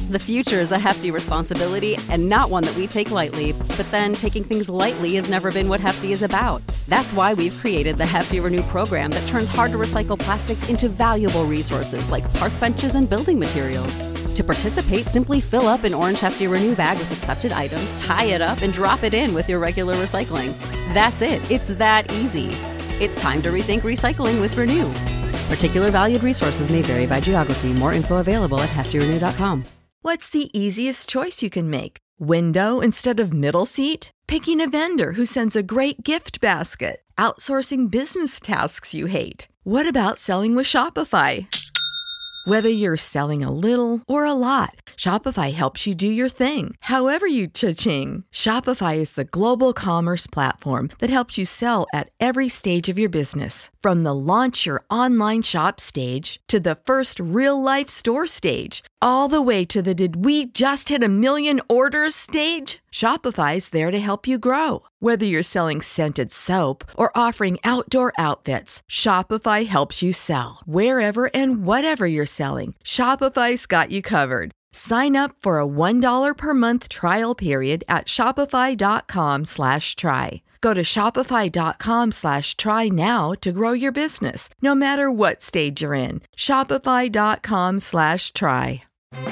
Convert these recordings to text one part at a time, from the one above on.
The future is a hefty responsibility and not one that we take lightly, but then taking things lightly has never been what Hefty is about. That's why we've created the Hefty Renew program that turns hard-to-recycle plastics into valuable resources like park benches and building materials. To participate, simply fill up an orange Hefty Renew bag with accepted items, tie it up, and drop it in with your regular recycling. That's it. It's that easy. It's time to rethink recycling with Renew. Particular valued resources may vary by geography. More info available at heftyrenew.com. What's the easiest choice you can make? Window instead of middle seat? Picking a vendor who sends a great gift basket? Outsourcing business tasks you hate? What about selling with Shopify? Whether you're selling a little or a lot, Shopify helps you do your thing, however you cha-ching. Shopify is the global commerce platform that helps you sell at every stage of your business. From the launch your online shop stage to the first real-life store stage, all the way to the did we just hit 1 million orders stage. Shopify's there to help you grow. Whether you're selling scented soap or offering outdoor outfits, Shopify helps you sell. Wherever and whatever you're selling, Shopify's got you covered. Sign up for a $1 per month trial period at shopify.com/try. Go to shopify.com/try now to grow your business, no matter what stage you're in. Shopify.com/try.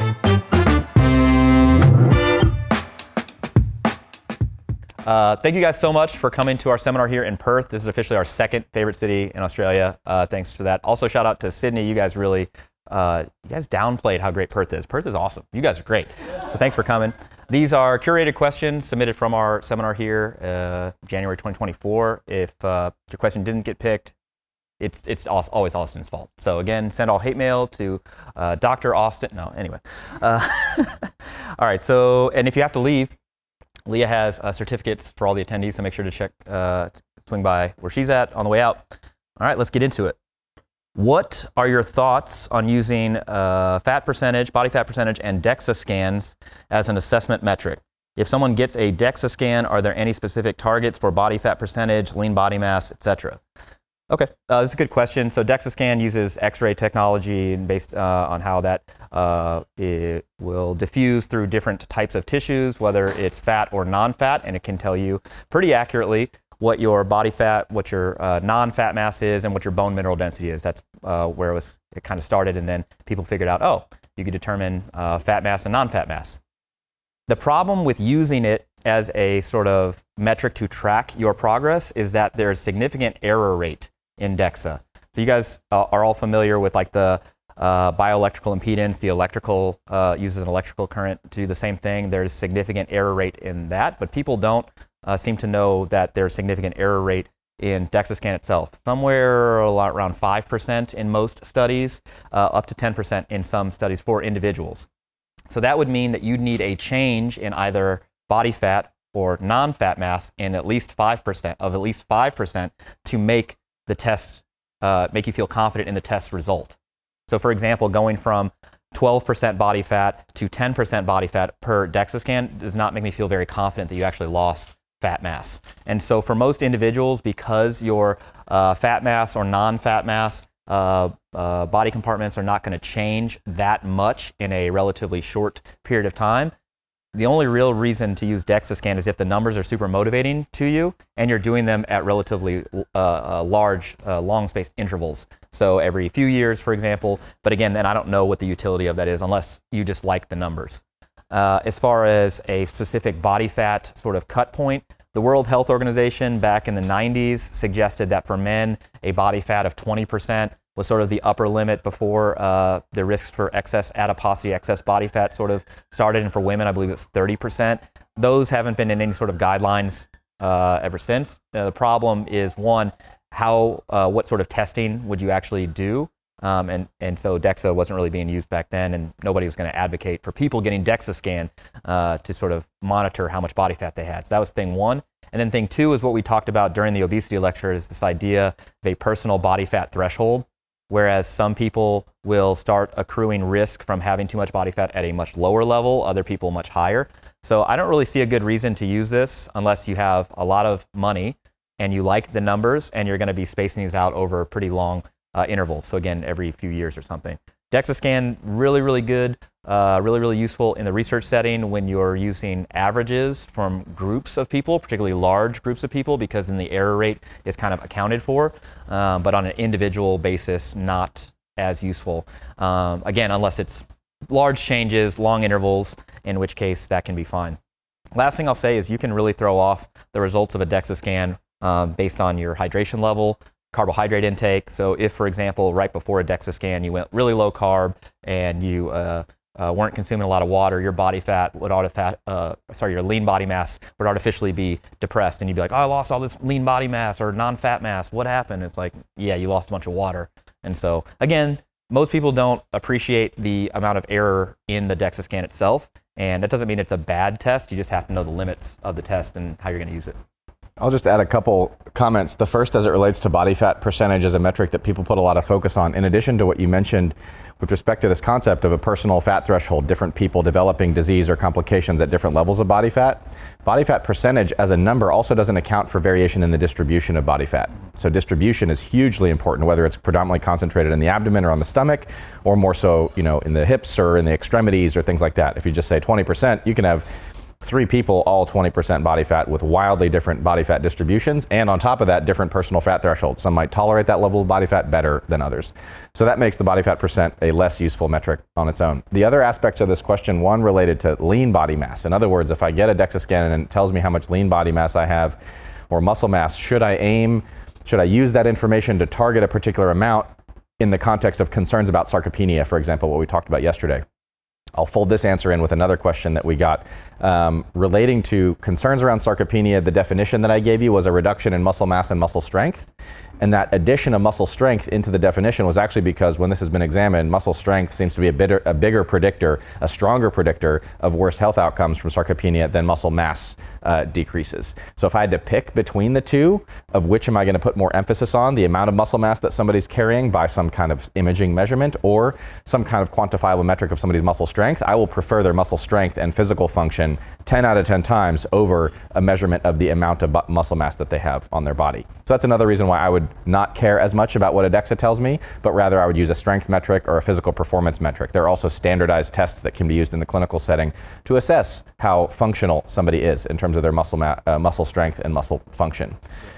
Thank you guys so much for coming to our seminar here in Perth. This is officially our second favorite city in Australia. Thanks for that. Also, shout out to Sydney. You guys downplayed how great Perth is. Perth is awesome. You guys are great. So thanks for coming. These are curated questions submitted from our seminar here, January 2024. If your question didn't get picked, it's always Austin's fault. So again, send all hate mail to Dr. Austin. No, anyway. All right. So, and if you have to leave, Leah has certificates for all the attendees, so make sure to swing by where she's at on the way out. All right, let's get into it. What are your thoughts on using fat percentage, body fat percentage, and DEXA scans as an assessment metric? If someone gets a DEXA scan, are there any specific targets for body fat percentage, lean body mass, etc.? Okay, this is a good question. So DEXA scan uses X-ray technology, and based on how that it will diffuse through different types of tissues, whether it's fat or non-fat, and it can tell you pretty accurately what your body fat, what your non-fat mass is, and what your bone mineral density is. That's where it kind of started, and then people figured out, oh, you could determine fat mass and non-fat mass. The problem with using it as a sort of metric to track your progress is that there's significant error rate in DEXA. So you guys are all familiar with like the bioelectrical impedance. The electrical uses an electrical current to do the same thing. There's significant error rate in that, but people don't seem to know that there's significant error rate in DEXA scan itself. Somewhere around 5% in most studies, up to 10% in some studies for individuals. So that would mean that you'd need a change in either body fat or non-fat mass in at least 5% to make the test, make you feel confident in the test result. So for example, going from 12% body fat to 10% body fat per DEXA scan does not make me feel very confident that you actually lost fat mass. And so for most individuals, because your fat mass or non-fat mass body compartments are not going to change that much in a relatively short period of time, the only real reason to use DEXA scan is if the numbers are super motivating to you and you're doing them at relatively large, long-spaced intervals. So every few years, for example. But again, then I don't know what the utility of that is unless you just like the numbers. As far as a specific body fat sort of cut point, the World Health Organization back in the 90s suggested that for men, a body fat of 20% was sort of the upper limit before the risks for excess adiposity, excess body fat sort of started. And for women, I believe it's 30%. Those haven't been in any sort of guidelines ever since. The problem is, one, what sort of testing would you actually do? And so DEXA wasn't really being used back then, and nobody was going to advocate for people getting DEXA scan to sort of monitor how much body fat they had. So that was thing one. And then thing two is what we talked about during the obesity lecture, is this idea of a personal body fat threshold, whereas some people will start accruing risk from having too much body fat at a much lower level, other people much higher. So I don't really see a good reason to use this unless you have a lot of money and you like the numbers and you're going to be spacing these out over pretty long intervals. So again, every few years or something. DEXA scan, really, really good, really, really useful in the research setting when you're using averages from groups of people, particularly large groups of people, because then the error rate is kind of accounted for, but on an individual basis, not as useful. Again, unless it's large changes, long intervals, in which case that can be fine. Last thing I'll say is you can really throw off the results of a DEXA scan based on your hydration level, carbohydrate intake. So if, for example, right before a DEXA scan, you went really low carb and you weren't consuming a lot of water, your body fat would your lean body mass would artificially be depressed, and you'd be like, oh, I lost all this lean body mass or non-fat mass. What happened? It's like, yeah, you lost a bunch of water. And so again, most people don't appreciate the amount of error in the DEXA scan itself, and that doesn't mean it's a bad test. You just have to know the limits of the test and how you're going to use it. I'll just add a couple comments. The first, as it relates to body fat percentage as a metric that people put a lot of focus on, in addition to what you mentioned with respect to this concept of a personal fat threshold, different people developing disease or complications at different levels of body fat percentage as a number also doesn't account for variation in the distribution of body fat. So distribution is hugely important, whether it's predominantly concentrated in the abdomen or on the stomach, or more so, in the hips or in the extremities or things like that. If you just say 20%, you can have 3 people, all 20% body fat with wildly different body fat distributions, and on top of that, different personal fat thresholds. Some might tolerate that level of body fat better than others. So that makes the body fat percent a less useful metric on its own. The other aspects of this question, one related to lean body mass. In other words, if I get a DEXA scan and it tells me how much lean body mass I have or muscle mass, should I use that information to target a particular amount in the context of concerns about sarcopenia, for example, what we talked about yesterday? I'll fold this answer in with another question that we got relating to concerns around sarcopenia. The definition that I gave you was a reduction in muscle mass and muscle strength. And that addition of muscle strength into the definition was actually because when this has been examined, muscle strength seems to be a bigger predictor, a stronger predictor of worse health outcomes from sarcopenia than muscle mass decreases. So if I had to pick between the two, of which am I going to put more emphasis on, the amount of muscle mass that somebody's carrying by some kind of imaging measurement or some kind of quantifiable metric of somebody's muscle strength, I will prefer their muscle strength and physical function 10 out of 10 times over a measurement of the amount of muscle mass that they have on their body. So that's another reason why I would not care as much about what a DEXA tells me, but rather I would use a strength metric or a physical performance metric. There are also standardized tests that can be used in the clinical setting to assess how functional somebody is in terms of their muscle strength and muscle function.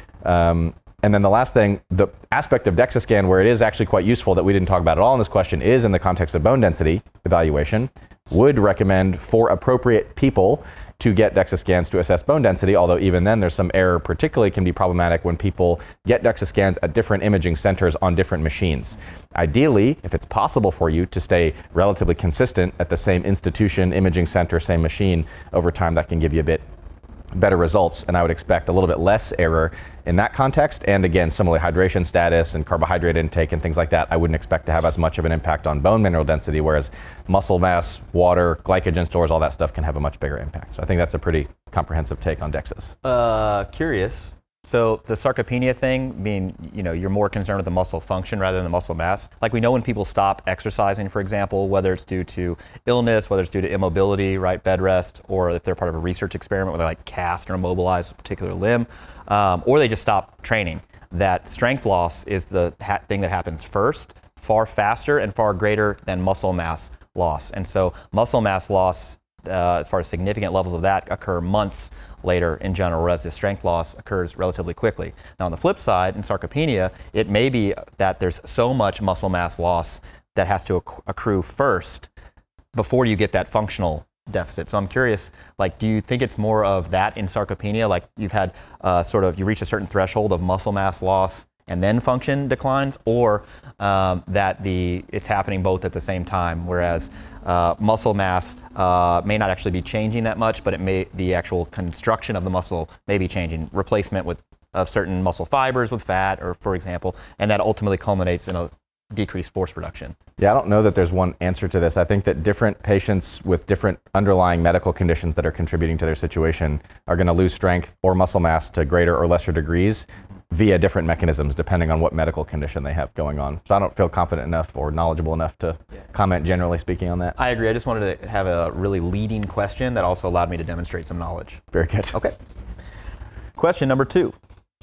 And then the last thing, the aspect of DEXA scan where it is actually quite useful that we didn't talk about at all in this question is in the context of bone density evaluation. Would recommend for appropriate people to get DEXA scans to assess bone density, although even then there's some error, particularly can be problematic when people get DEXA scans at different imaging centers on different machines. Ideally, if it's possible for you to stay relatively consistent at the same institution, imaging center, same machine over time, that can give you a bit better results, and I would expect a little bit less error in that context. And again, similarly, hydration status and carbohydrate intake and things like that, I wouldn't expect to have as much of an impact on bone mineral density, whereas muscle mass, water, glycogen stores, all that stuff can have a much bigger impact. So I think that's a pretty comprehensive take on DEXAs. Curious. So the sarcopenia thing, mean, you're more concerned with the muscle function rather than the muscle mass. Like we know when people stop exercising, for example, whether it's due to illness, whether it's due to immobility, right, bed rest, or if they're part of a research experiment where they cast or immobilize a particular limb, or they just stop training, that strength loss is the thing that happens first, far faster and far greater than muscle mass loss. And so muscle mass loss, as far as significant levels of that, occur months later in general, whereas the strength loss occurs relatively quickly. Now on the flip side, in sarcopenia, it may be that there's so much muscle mass loss that has to accrue first before you get that functional deficit. So I'm curious, do you think it's more of that in sarcopenia, like you've had you reach a certain threshold of muscle mass loss and then function declines, or that it's happening both at the same time, whereas muscle mass may not actually be changing that much, but the actual construction of the muscle may be changing, replacement of certain muscle fibers with fat, or for example, and that ultimately culminates in a decreased force production. Yeah, I don't know that there's one answer to this. I think that different patients with different underlying medical conditions that are contributing to their situation are going to lose strength or muscle mass to greater or lesser degrees via different mechanisms depending on what medical condition they have going on. So I don't feel confident enough or knowledgeable enough to comment generally speaking on that. I agree. I just wanted to have a really leading question that also allowed me to demonstrate some knowledge. Very good. Okay. Question number 2.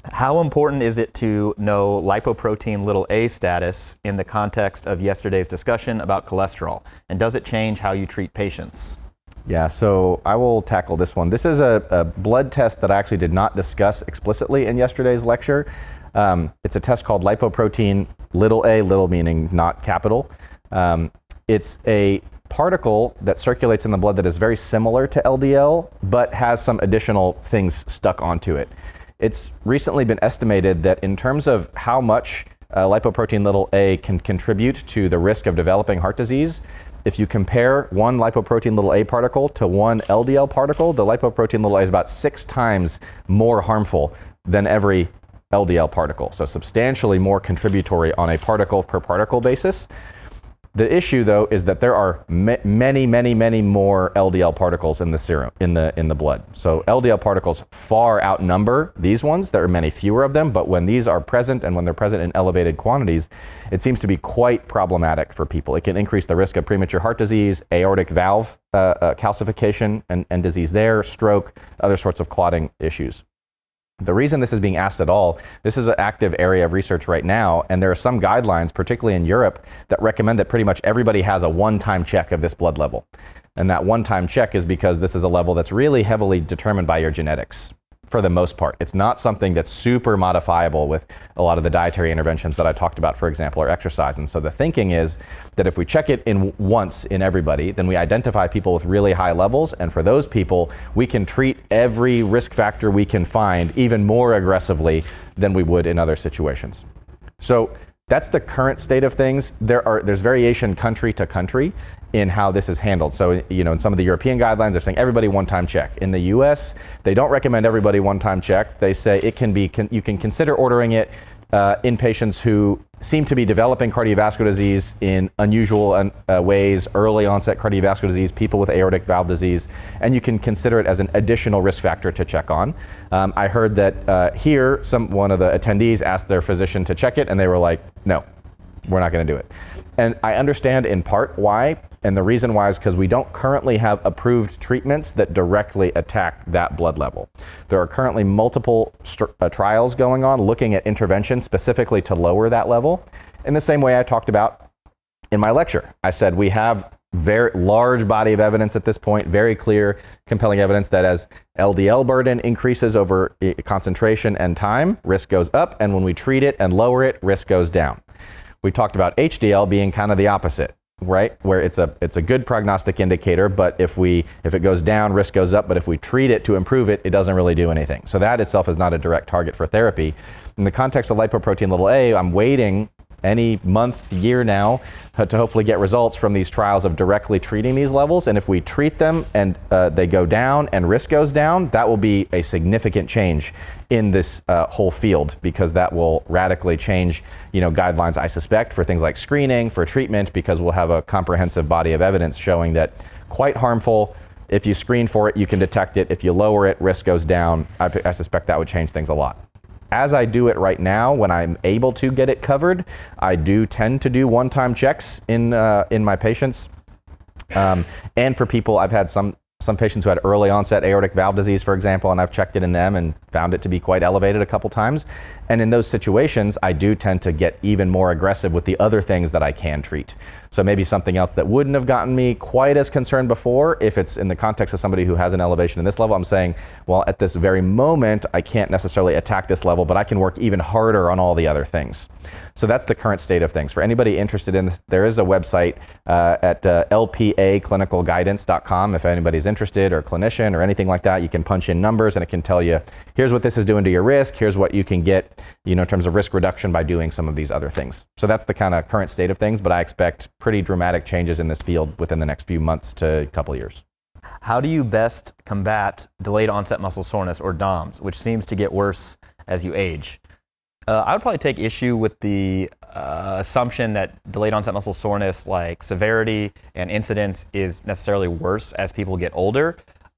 How important is it to know lipoprotein little a status in the context of yesterday's discussion about cholesterol? And does it change how you treat patients? Yeah, so I will tackle this one. This is a blood test that I actually did not discuss explicitly in yesterday's lecture. It's a test called lipoprotein little a, little meaning not capital. It's a particle that circulates in the blood that is very similar to LDL, but has some additional things stuck onto it. It's recently been estimated that in terms of how much lipoprotein little a can contribute to the risk of developing heart disease, if you compare one lipoprotein little a particle to one LDL particle, the lipoprotein little a is about 6 times more harmful than every LDL particle. So substantially more contributory on a particle per particle basis. The issue, though, is that there are many more LDL particles in the serum, in the blood. So LDL particles far outnumber these ones. There are many fewer of them, but when these are present and when they're present in elevated quantities, it seems to be quite problematic for people. It can increase the risk of premature heart disease, aortic valve calcification and disease there, stroke, other sorts of clotting issues. The reason this is being asked at all, this is an active area of research right now, and there are some guidelines, particularly in Europe, that recommend that pretty much everybody has a one-time check of this blood level. And that one-time check is because this is a level that's really heavily determined by your genetics, for the most part. It's not something that's super modifiable with a lot of the dietary interventions that I talked about, for example, or exercise. And so the thinking is that if we check it once in everybody, then we identify people with really high levels, and for those people, we can treat every risk factor we can find even more aggressively than we would in other situations. So that's the current state of things. There's variation country to country in how this is handled. So, in some of the European guidelines, they're saying everybody one-time check. In the US, they don't recommend everybody one-time check. They say you can consider ordering it in patients who seem to be developing cardiovascular disease in unusual ways, early onset cardiovascular disease, people with aortic valve disease, and you can consider it as an additional risk factor to check on. I heard that here, one of the attendees asked their physician to check it, and they were like, no, we're not going to do it. And I understand in part why, and the reason why is because we don't currently have approved treatments that directly attack that blood level. There are currently multiple trials going on looking at interventions specifically to lower that level. In the same way I talked about in my lecture. I said we have very large body of evidence at this point, very clear, compelling evidence that as LDL burden increases over concentration and time, risk goes up, and when we treat it and lower it, risk goes down. We talked about HDL being kind of the opposite, right? Where it's a good prognostic indicator, but if it goes down, risk goes up, but if we treat it to improve it, it doesn't really do anything. So that itself is not a direct target for therapy. In the context of lipoprotein little a, I'm waiting any month, year now, to hopefully get results from these trials of directly treating these levels. And if we treat them and they go down and risk goes down, that will be a significant change in this whole field, because that will radically change, guidelines, I suspect, for things like screening, for treatment, because we'll have a comprehensive body of evidence showing that quite harmful. If you screen for it, you can detect it. If you lower it, risk goes down. I suspect that would change things a lot. As I do it right now, when I'm able to get it covered, I do tend to do one-time checks in my patients. And for people, I've had some patients who had early onset aortic valve disease, for example, and I've checked it in them and found it to be quite elevated a couple times. And in those situations, I do tend to get even more aggressive with the other things that I can treat. So maybe something else that wouldn't have gotten me quite as concerned before, if it's in the context of somebody who has an elevation in this level, I'm saying, well, at this very moment, I can't necessarily attack this level, but I can work even harder on all the other things. So that's the current state of things. For anybody interested in this, there is a website at lpaclinicalguidance.com. If anybody's interested, or a clinician or anything like that, you can punch in numbers and it can tell you, here's what this is doing to your risk, here's what you can get, in terms of risk reduction by doing some of these other things. So that's the kind of current state of things, but I expect pretty dramatic changes in this field within the next few months to a couple of years. How do you best combat delayed onset muscle soreness, or DOMS, which seems to get worse as you age? I would probably take issue with the assumption that delayed onset muscle soreness, like severity and incidence, is necessarily worse as people get older.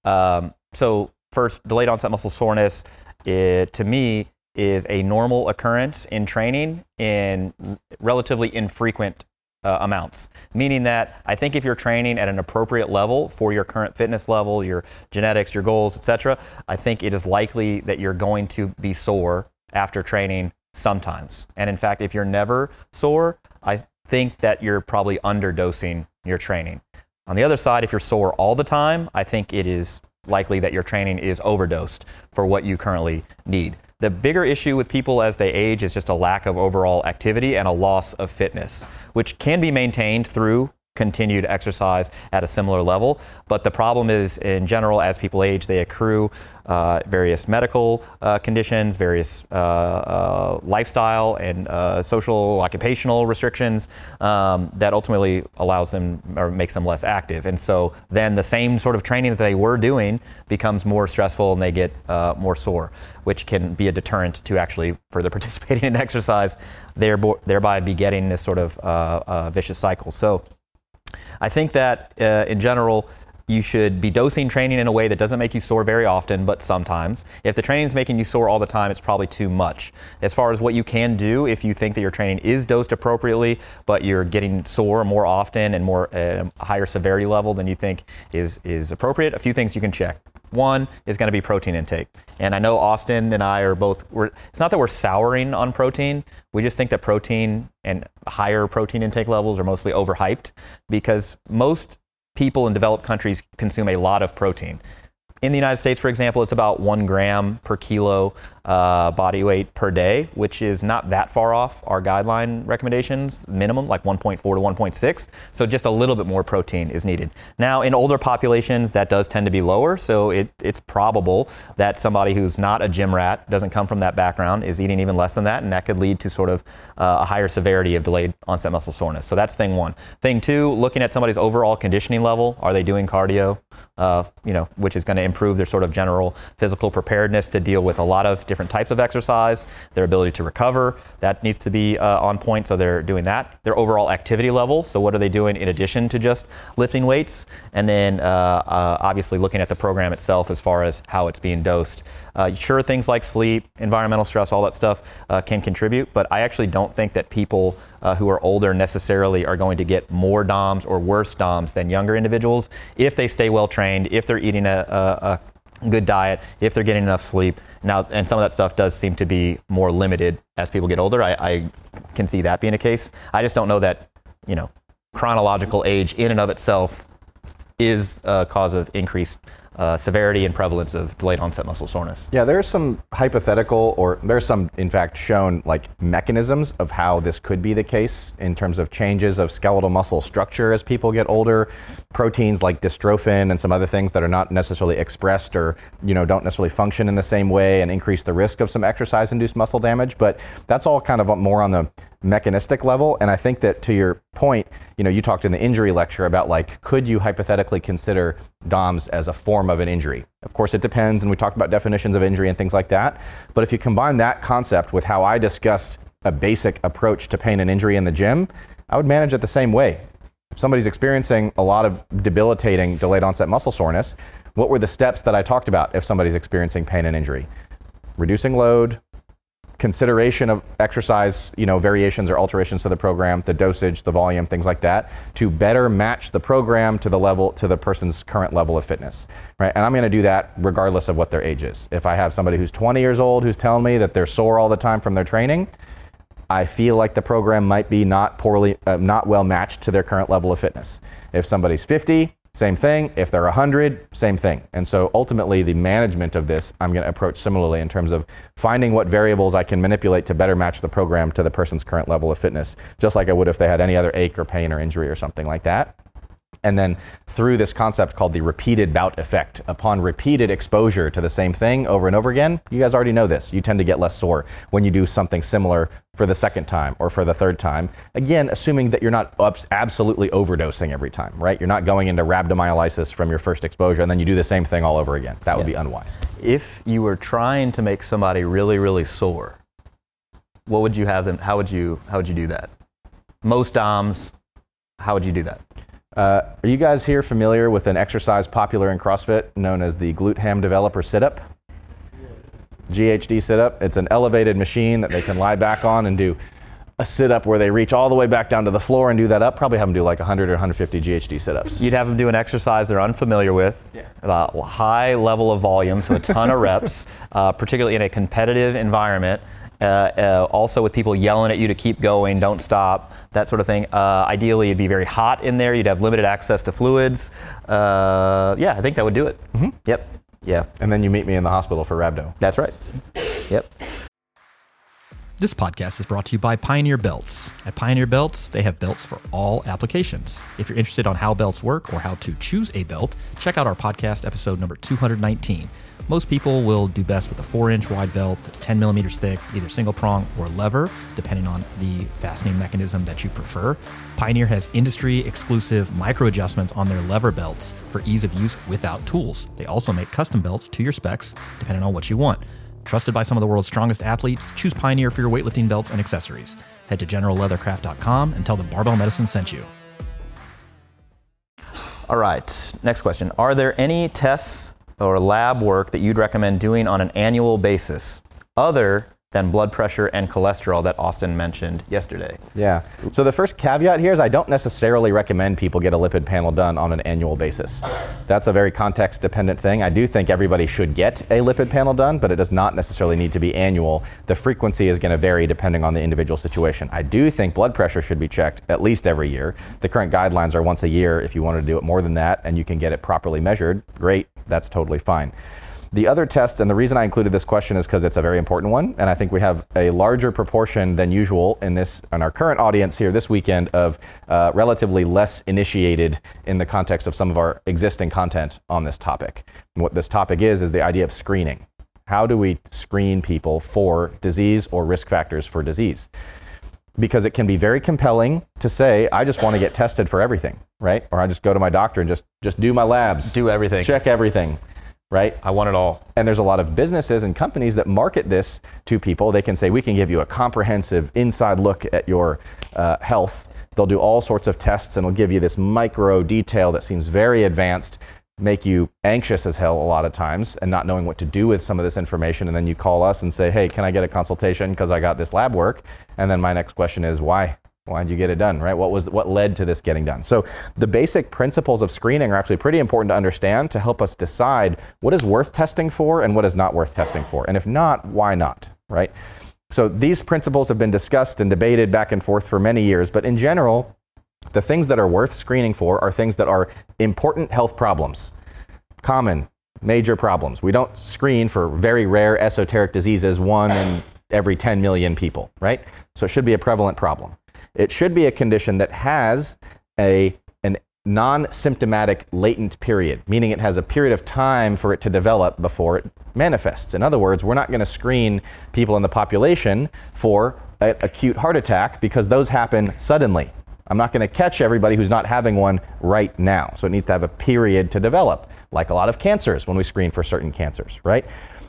So first, delayed onset muscle soreness, to me, is a normal occurrence in training in relatively infrequent amounts. Meaning that I think if you're training at an appropriate level for your current fitness level, your genetics, your goals, etc., I think it is likely that you're going to be sore after training sometimes. And in fact, if you're never sore, I think that you're probably underdosing your training. On the other side, if you're sore all the time, I think it is likely that your training is overdosed for what you currently need. The bigger issue with people as they age is just a lack of overall activity and a loss of fitness, which can be maintained through continued exercise at a similar level. But the problem is, in general, as people age, they accrue various medical conditions, various lifestyle and social, occupational restrictions that ultimately allows them or makes them less active. And so then the same sort of training that they were doing becomes more stressful and they get more sore, which can be a deterrent to actually further participating in exercise, thereby begetting this sort of vicious cycle. So I think that in general, you should be dosing training in a way that doesn't make you sore very often, but sometimes. If the training is making you sore all the time, it's probably too much. As far as what you can do, if you think that your training is dosed appropriately, but you're getting sore more often and more higher severity level than you think is appropriate, a few things you can check. One is going to be protein intake. And I know Austin and I are both, it's not that we're souring on protein, we just think that protein and higher protein intake levels are mostly overhyped because most people in developed countries consume a lot of protein. In the United States, for example, it's about 1 gram per kilo body weight per day, which is not that far off our guideline recommendations, minimum, like 1.4 to 1.6. So just a little bit more protein is needed. Now, in older populations, that does tend to be lower. So it's probable that somebody who's not a gym rat, doesn't come from that background, is eating even less than that. And that could lead to sort of a higher severity of delayed onset muscle soreness. So that's thing one. Thing two, looking at somebody's overall conditioning level. Are they doing cardio? Which is going to improve their sort of general physical preparedness to deal with a lot of different types of exercise, their ability to recover, that needs to be on point, so they're doing that. Their overall activity level, so what are they doing in addition to just lifting weights? And then obviously looking at the program itself as far as how it's being dosed. Sure, things like sleep, environmental stress, all that stuff can contribute, but I actually don't think that people who are older necessarily are going to get more DOMs or worse DOMs than younger individuals if they stay well trained, if they're eating a good diet, if they're getting enough sleep. Now, and some of that stuff does seem to be more limited as people get older. I can see that being a case. I just don't know that, chronological age in and of itself is a cause of increased severity and prevalence of delayed onset muscle soreness. Yeah, there's some hypothetical, or there's some, in fact, shown mechanisms of how this could be the case in terms of changes of skeletal muscle structure as people get older, proteins like dystrophin and some other things that are not necessarily expressed or, don't necessarily function in the same way and increase the risk of some exercise-induced muscle damage. But that's all kind of more on the mechanistic level. And I think that to your point, you talked in the injury lecture about could you hypothetically consider DOMs as a form of an injury? Of course, it depends, and we talked about definitions of injury and things like that. But if you combine that concept with how I discussed a basic approach to pain and injury in the gym, I would manage it the same way. If somebody's experiencing a lot of debilitating delayed onset muscle soreness, what were the steps that I talked about if somebody's experiencing pain and injury? Reducing load, consideration of exercise, variations or alterations to the program, the dosage, the volume, things like that, to better match the program to the person's current level of fitness, right? And I'm going to do that regardless of what their age is. If I have somebody who's 20 years old who's telling me that they're sore all the time from their training, I feel like the program might be not well matched to their current level of fitness. If somebody's 50, same thing. If they're 100, same thing. And so ultimately the management of this, I'm going to approach similarly in terms of finding what variables I can manipulate to better match the program to the person's current level of fitness, just like I would if they had any other ache or pain or injury or something like that. And then through this concept called the repeated bout effect, upon repeated exposure to the same thing over and over again, you guys already know this, you tend to get less sore when you do something similar for the second time or for the third time. Again, assuming that you're not absolutely overdosing every time, right? You're not going into rhabdomyolysis from your first exposure and then you do the same thing all over again. That would be unwise. If you were trying to make somebody really, really sore, what would you have them, how would you do that? Most DOMs, how would you do that? Are you guys here familiar with an exercise popular in CrossFit known as the Glute Ham Developer Sit-Up? GHD sit-up. It's an elevated machine that they can lie back on and do a sit-up where they reach all the way back down to the floor and do that up. Probably have them do like 100 or 150 GHD sit-ups. You'd have them do an exercise they're unfamiliar with, high level of volume, so a ton of reps, particularly in a competitive environment. Also with people yelling at you to keep going, don't stop, that sort of thing. Ideally, it'd be very hot in there. You'd have limited access to fluids. Yeah, I think that would do it. Mm-hmm. Yep. Yeah. And then you meet me in the hospital for rhabdo. That's right. Yep. This podcast is brought to you by Pioneer Belts. At Pioneer Belts, they have belts for all applications. If you're interested on how belts work or how to choose a belt, check out our podcast episode number 219. Most people will do best with a 4-inch wide belt that's 10 millimeters thick, either single prong or lever, depending on the fastening mechanism that you prefer. Pioneer has industry exclusive micro adjustments on their lever belts for ease of use without tools. They also make custom belts to your specs, depending on what you want. Trusted by some of the world's strongest athletes, choose Pioneer for your weightlifting belts and accessories. Head to generalleathercraft.com and tell them Barbell Medicine sent you. All right, next question. Are there any tests or lab work that you'd recommend doing on an annual basis other than blood pressure and cholesterol that Austin mentioned yesterday? Yeah. So the first caveat here is I don't necessarily recommend people get a lipid panel done on an annual basis. That's a very context dependent thing. I do think everybody should get a lipid panel done, but it does not necessarily need to be annual. The frequency is going to vary depending on the individual situation. I do think blood pressure should be checked at least every year. The current guidelines are once a year. If you want to do it more than that and you can get it properly measured, great, that's totally fine. The other test, and the reason I included this question is because it's a very important one, and I think we have a larger proportion than usual in our current audience here this weekend of relatively less initiated in the context of some of our existing content on this topic. And what this topic is the idea of screening. How do we screen people for disease or risk factors for disease? Because it can be very compelling to say, I just want to get tested for everything, right? Or I just go to my doctor and just do my labs. Do everything. Check everything. Right? I want it all. And there's a lot of businesses and companies that market this to people. They can say, we can give you a comprehensive inside look at your health. They'll do all sorts of tests and they'll give you this micro detail that seems very advanced, make you anxious as hell a lot of times and not knowing what to do with some of this information. And then you call us and say, hey, can I get a consultation because I got this lab work? And then my next question is, why? Why did you get it done, right? What led to this getting done? So the basic principles of screening are actually pretty important to understand to help us decide what is worth testing for and what is not worth testing for. And if not, why not, right? So these principles have been discussed and debated back and forth for many years, but in general, the things that are worth screening for are things that are important health problems, common, major problems. We don't screen for very rare esoteric diseases, 1 in every 10 million people, right? So it should be a prevalent problem. It should be a condition that has an non-symptomatic latent period, meaning it has a period of time for it to develop before it manifests. In other words, we're not going to screen people in the population for an acute heart attack because those happen suddenly. I'm not going to catch everybody who's not having one right now. So it needs to have a period to develop, like a lot of cancers when we screen for certain cancers, right?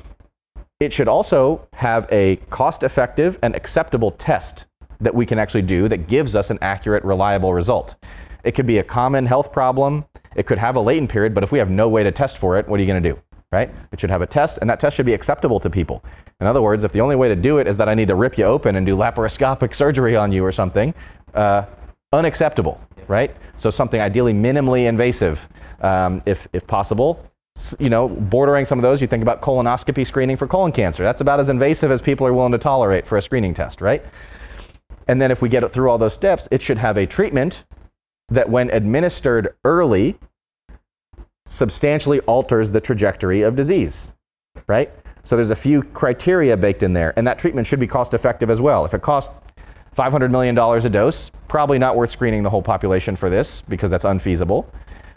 It should also have a cost-effective and acceptable test that we can actually do that gives us an accurate, reliable result. It could be a common health problem. It could have a latent period, but if we have no way to test for it, what are you going to do, right? It should have a test, and that test should be acceptable to people. In other words, if the only way to do it is that I need to rip you open and do laparoscopic surgery on you or something, unacceptable, right? So something ideally minimally invasive, if possible. Bordering some of those, you think about colonoscopy screening for colon cancer. That's about as invasive as people are willing to tolerate for a screening test, right? And then if we get it through all those steps, it should have a treatment that when administered early, substantially alters the trajectory of disease, right? So there's a few criteria baked in there, and that treatment should be cost effective as well. If it costs $500 million a dose, probably not worth screening the whole population for this because that's unfeasible.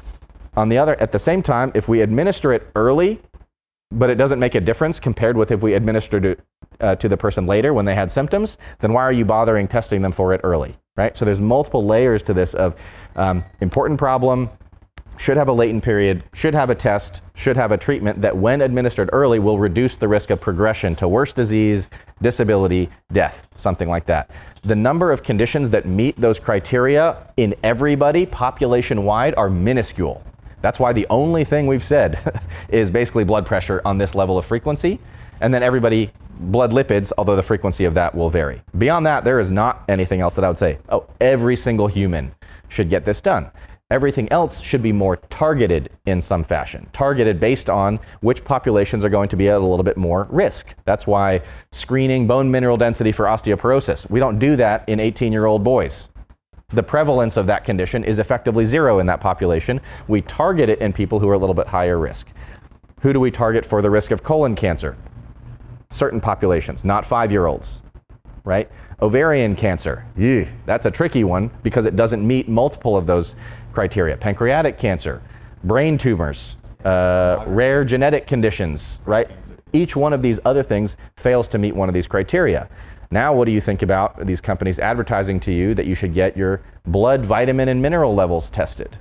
At the same time, if we administer it early, but it doesn't make a difference compared with if we administered it to the person later when they had symptoms, then why are you bothering testing them for it early, right? So there's multiple layers to this of important problem, should have a latent period, should have a test, should have a treatment that when administered early will reduce the risk of progression to worse disease, disability, death, something like that. The number of conditions that meet those criteria in everybody population-wide are minuscule. That's why the only thing we've said is basically blood pressure on this level of frequency. And then everybody blood lipids, although the frequency of that will vary. Beyond that, there is not anything else that I would say, oh, every single human should get this done. Everything else should be more targeted in some fashion, targeted based on which populations are going to be at a little bit more risk. That's why screening bone mineral density for osteoporosis, we don't do that in 18-year-old boys. The prevalence of that condition is effectively zero in that population. We target it in people who are a little bit higher risk. Who do we target for the risk of colon cancer? Certain populations, not 5-year-olds, right? Ovarian cancer, that's a tricky one because it doesn't meet multiple of those criteria. Pancreatic cancer, brain tumors, rare genetic conditions, right? Each one of these other things fails to meet one of these criteria. Now, what do you think about these companies advertising to you that you should get your blood vitamin and mineral levels tested?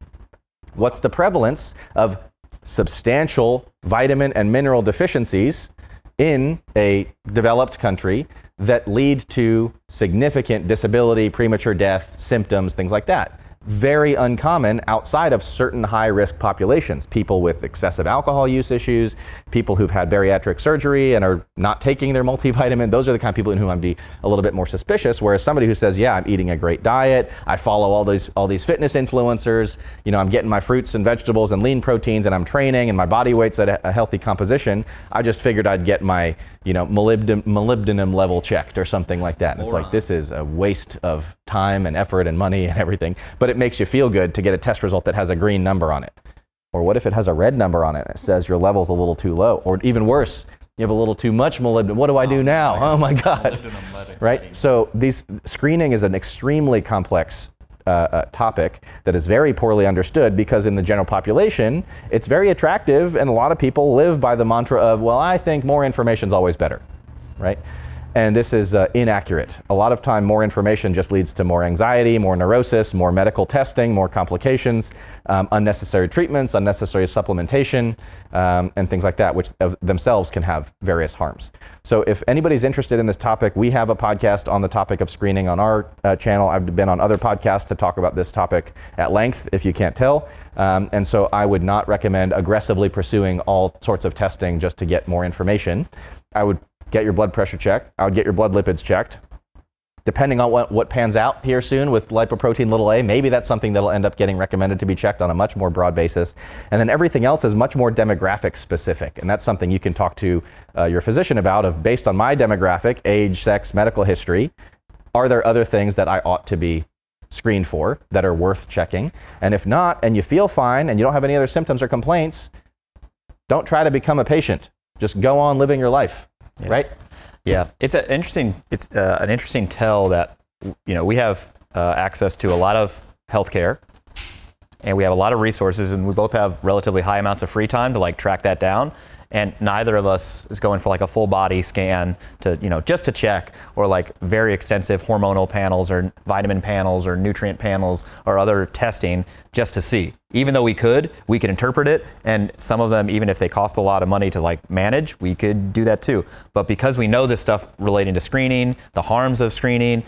What's the prevalence of substantial vitamin and mineral deficiencies in a developed country that lead to significant disability, premature death, symptoms, things like that? Very uncommon outside of certain high-risk populations. People with excessive alcohol use issues, people who've had bariatric surgery and are not taking their multivitamin. Those are the kind of people in whom I'd be a little bit more suspicious. Whereas somebody who says, yeah, I'm eating a great diet, I follow all these fitness influencers, I'm getting my fruits and vegetables and lean proteins, and I'm training, and my body weight's at a healthy composition. I just figured I'd get my molybdenum level checked or something like that. And it's like, this is a waste of time and effort and money and everything. But it makes you feel good to get a test result that has a green number on it. Or what if it has a red number on it and it says your level's a little too low? Or even worse, you have a little too much molybdenum. What do I do now? Oh my God. Right? So screening is an extremely complex topic that is very poorly understood because in the general population, it's very attractive and a lot of people live by the mantra of, well, I think more information is always better, right? And this is inaccurate. A lot of time, more information just leads to more anxiety, more neurosis, more medical testing, more complications, unnecessary treatments, unnecessary supplementation, and things like that, which themselves can have various harms. So if anybody's interested in this topic, we have a podcast on the topic of screening on our channel. I've been on other podcasts to talk about this topic at length, if you can't tell. And so I would not recommend aggressively pursuing all sorts of testing just to get more information. I would get your blood pressure checked. I would get your blood lipids checked. Depending on what pans out here soon with lipoprotein(a), maybe that's something that'll end up getting recommended to be checked on a much more broad basis. And then everything else is much more demographic specific. And that's something you can talk to your physician about based on my demographic, age, sex, medical history, are there other things that I ought to be screened for that are worth checking? And if not, and you feel fine and you don't have any other symptoms or complaints, don't try to become a patient. Just go on living your life. Yeah. Right? Yeah, it's an interesting tell that we have access to a lot of healthcare, and we have a lot of resources, and we both have relatively high amounts of free time to track that down. And neither of us is going for a full body scan to just to check, or very extensive hormonal panels or vitamin panels or nutrient panels or other testing just to see. Even though we could interpret it, and some of them, even if they cost a lot of money to manage, we could do that too. But because we know this stuff relating to screening, the harms of screening,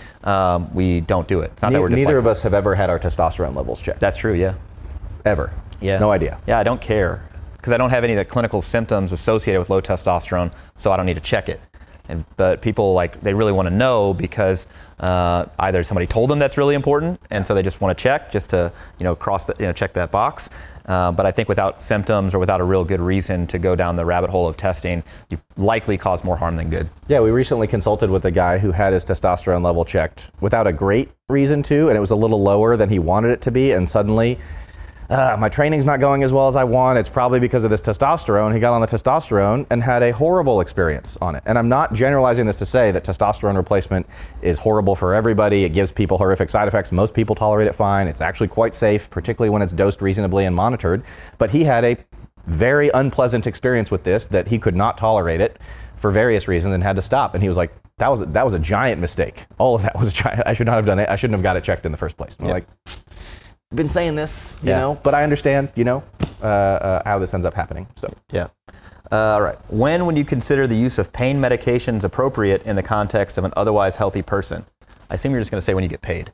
we don't do it. It's not that we're just neither of us have ever had our testosterone levels checked. That's true, yeah. Ever. Yeah. No idea. Yeah, I don't care, because I don't have any of the clinical symptoms associated with low testosterone, so I don't need to check it. But people they really want to know because either somebody told them that's really important, and so they just want to check just to check that box. But I think without symptoms or without a real good reason to go down the rabbit hole of testing, you likely cause more harm than good. Yeah, we recently consulted with a guy who had his testosterone level checked without a great reason to, and it was a little lower than he wanted it to be, and suddenly my training's not going as well as I want. It's probably because of this testosterone. He got on the testosterone and had a horrible experience on it. And I'm not generalizing this to say that testosterone replacement is horrible for everybody. It gives people horrific side effects. Most people tolerate it fine. It's actually quite safe, particularly when it's dosed reasonably and monitored. But he had a very unpleasant experience with this, that he could not tolerate it for various reasons and had to stop. And he was like, that was a giant mistake. All of that was a giant, I should not have done it. I shouldn't have got it checked in the first place. Yeah. Been saying this, but I understand, how this ends up happening. So yeah. All right. When would you consider the use of pain medications appropriate in the context of an otherwise healthy person? I assume you're just going to say when you get paid.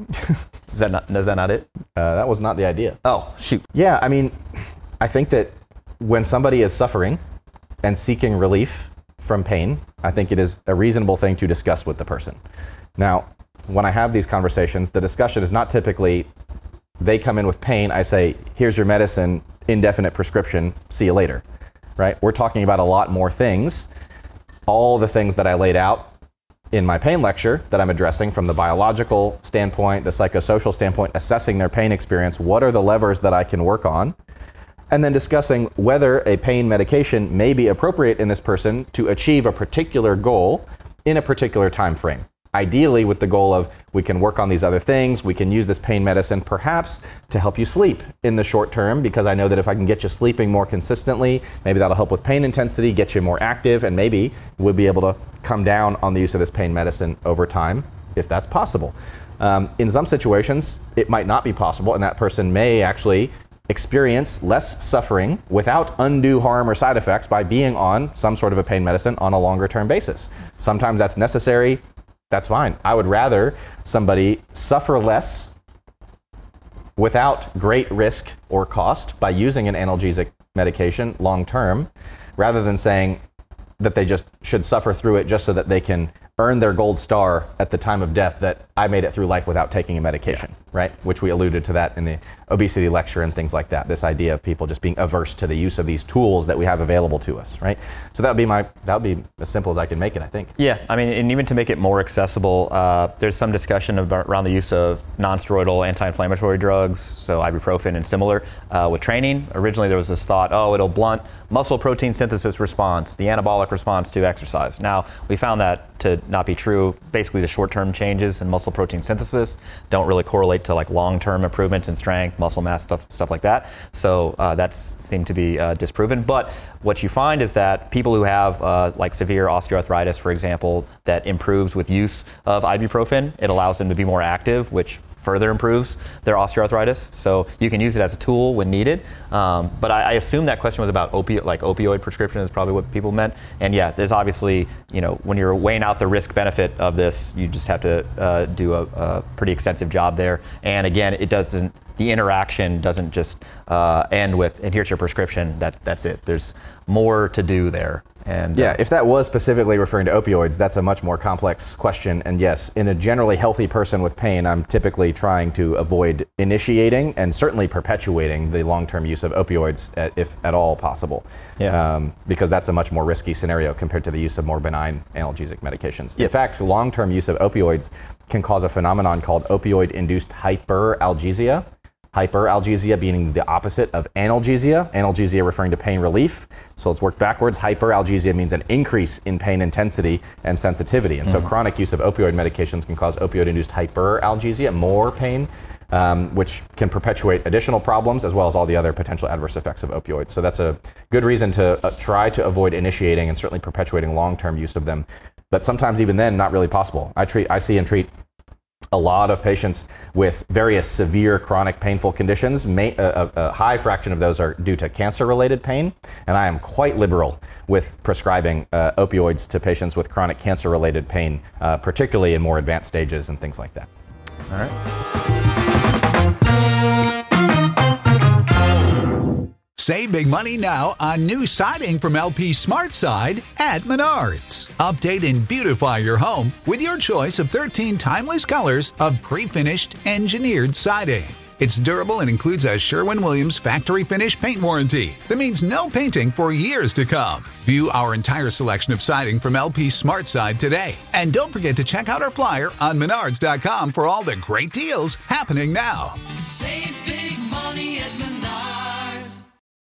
Is that not it? That was not the idea. Oh, shoot. Yeah, I think that when somebody is suffering and seeking relief from pain, I think it is a reasonable thing to discuss with the person. Now, when I have these conversations, the discussion is not typically, they come in with pain, I say, here's your medicine, indefinite prescription, see you later, right? We're talking about a lot more things. All the things that I laid out in my pain lecture that I'm addressing from the biological standpoint, the psychosocial standpoint, assessing their pain experience, what are the levers that I can work on, and then discussing whether a pain medication may be appropriate in this person to achieve a particular goal in a particular time frame. Ideally with the goal of, we can work on these other things, we can use this pain medicine perhaps to help you sleep in the short term, because I know that if I can get you sleeping more consistently, maybe that'll help with pain intensity, get you more active, and maybe we'll be able to come down on the use of this pain medicine over time, if that's possible. In some situations, it might not be possible, and that person may actually experience less suffering without undue harm or side effects by being on some sort of a pain medicine on a longer term basis. Sometimes that's necessary. That's fine. I would rather somebody suffer less without great risk or cost by using an analgesic medication long term, rather than saying that they just should suffer through it just so that they can earn their gold star at the time of death, that I made it through life without taking a medication, right? Which we alluded to that in the obesity lecture and things like that. This idea of people just being averse to the use of these tools that we have available to us, right? So that would be as simple as I can make it, I think. Yeah, I mean, and even to make it more accessible, there's some discussion around the use of non-steroidal anti-inflammatory drugs, so ibuprofen and similar, with training. Originally there was this thought, it'll blunt muscle protein synthesis response, the anabolic response to exercise. Now, we found that to not be true. Basically, the short-term changes in muscle protein synthesis don't really correlate to like long-term improvements in strength, muscle mass, stuff like that. So that's seemed to be disproven. But what you find is that people who have like severe osteoarthritis, for example, that improves with use of ibuprofen, it allows them to be more active, which further improves their osteoarthritis. So you can use it as a tool when needed. But I assume that question was about opioid prescription is probably what people meant. And yeah, there's obviously, when you're weighing out the risk benefit of this, you just have to do a pretty extensive job there. And again, the interaction doesn't just end with, and here's your prescription, that's it. There's more to do there. And yeah, if that was specifically referring to opioids, that's a much more complex question. And yes, in a generally healthy person with pain, I'm typically trying to avoid initiating and certainly perpetuating the long-term use of opioids, if at all possible. Yeah. Because that's a much more risky scenario compared to the use of more benign analgesic medications. Yeah. In fact, long-term use of opioids can cause a phenomenon called opioid-induced hyperalgesia. Hyperalgesia being the opposite of analgesia. Analgesia referring to pain relief. So let's work backwards. Hyperalgesia means an increase in pain intensity and sensitivity. And so chronic use of opioid medications can cause opioid-induced hyperalgesia, more pain, which can perpetuate additional problems as well as all the other potential adverse effects of opioids. So that's a good reason to try to avoid initiating and certainly perpetuating long-term use of them. But sometimes even then, not really possible. I see and treat a lot of patients with various severe chronic painful conditions. A high fraction of those are due to cancer-related pain, and I am quite liberal with prescribing opioids to patients with chronic cancer-related pain, particularly in more advanced stages and things like that. All right. Save big money now on new siding from LP SmartSide at Menards. Update and beautify your home with your choice of 13 timeless colors of pre-finished engineered siding. It's durable and includes a Sherwin-Williams factory finish paint warranty that means no painting for years to come. View our entire selection of siding from LP SmartSide today. And don't forget to check out our flyer on Menards.com for all the great deals happening now. Save big